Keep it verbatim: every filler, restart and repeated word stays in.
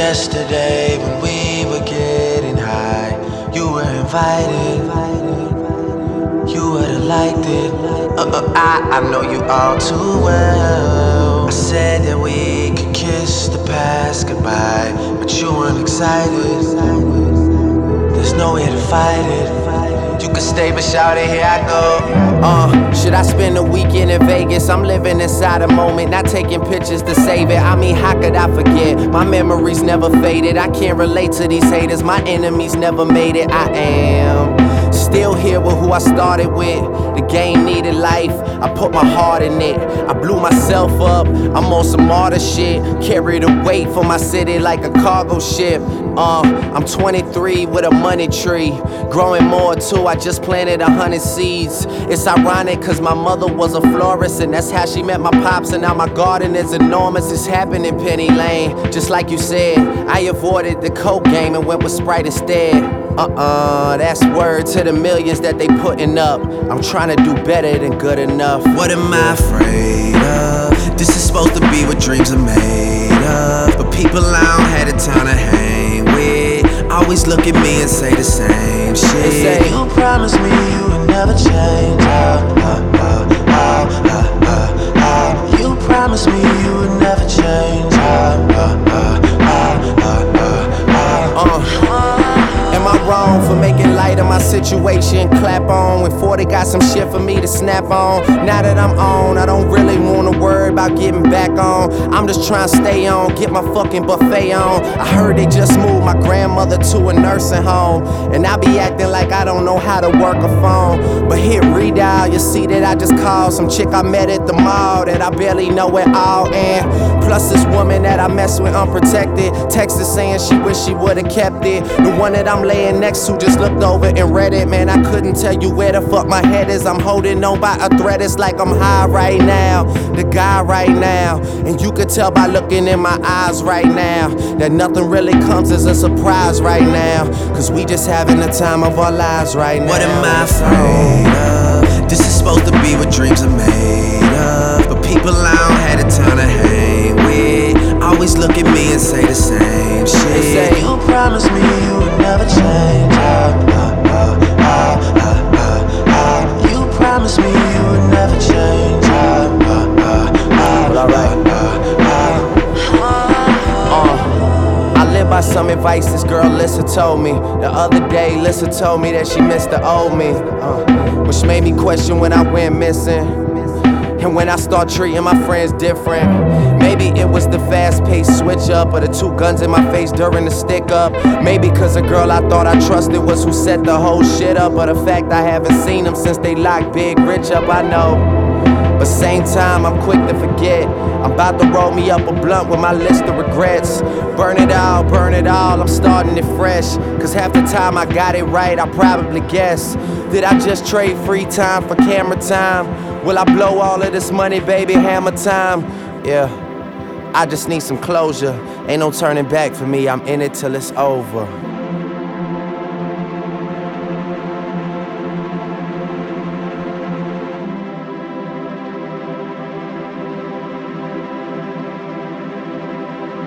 yesterday when we were getting high. You were invited, you would've liked it. uh, uh, I, I know you all too well. I said that we could kiss the past goodbye, but you weren't excited. There's no way to fight it. You can stay, but shout it, here I go. Uh, should I spend a weekend in Vegas? I'm living inside a moment, not taking pictures to save it. I mean, how could I forget? My memories never faded. I can't relate to these haters. My enemies never made it. I am still here with who I started with. The game needed life, I put my heart in it. I blew myself up, I'm on some martyr shit. Carry the weight for my city like a cargo ship. Uh, I'm twenty-three with a money tree, growing more too, I just planted a hundred seeds. It's ironic cause my mother was a florist, and that's how she met my pops, and now my garden is enormous. It's happened in Penny Lane, just like you said. I avoided the coke game and went with Sprite instead. Uh-uh, that's word to the millions that they putting up. I'm trying to do better than good enough. What am I afraid of? This is supposed to be what dreams are made of, but people I don't have the time to hang with always look at me and say the same shit. They say, you promised me you would never change. uh, uh, uh, uh, uh, uh, uh. You promised me you would never change. uh, uh, uh, uh, uh, uh, uh. uh. Am I wrong for making light of my situation? Clap on when forty got some shit for me to snap on. Now that I'm on, I don't really wanna worry about getting back on. I'm just trying to stay on, get my fucking buffet on. I heard they just moved my grandmother to a nursing home, and I be acting like I don't know how to work a phone. But hit redial, you see that I just called some chick I met at the mall that I barely know at all. And plus this woman that I mess with unprotected, texted saying she wish she would've kept it. The one that I'm laying next to just looked over and read it. Man, I couldn't tell you where the fuck my head is. I'm holding on by a thread, it's like I'm high right now, the guy right now. And you could tell by looking in my eyes right now that nothing really comes as a surprise right now, cause we just having the time of our lives right now. What am I afraid of? This is supposed to be what dreams are made of, but people I don't have the time to hang with always look at me and say the same shit. They say, you promised me you would never change. uh, uh, uh, uh, uh, uh, uh. You promised me you would never change. uh, uh, uh, uh, But alright. uh, uh, Uh, I live by some advice this girl Lissa told me. The other day Lissa told me that she missed the old me, uh, which made me question when I went missing, and when I start treating my friends different. Maybe it was the fast-paced switch up, or the two guns in my face during the stick up. Maybe cause the girl I thought I trusted was who set the whole shit up, or the fact I haven't seen them since they locked Big Rich up, I know. But same time, I'm quick to forget. I'm about to roll me up a blunt with my list of regrets. Burn it all, burn it all, I'm starting it fresh. Cause half the time I got it right, I probably guess. Did I just trade free time for camera time? Will I blow all of this money, baby, hammer time? Yeah, I just need some closure. Ain't no turning back for me, I'm in it till it's over.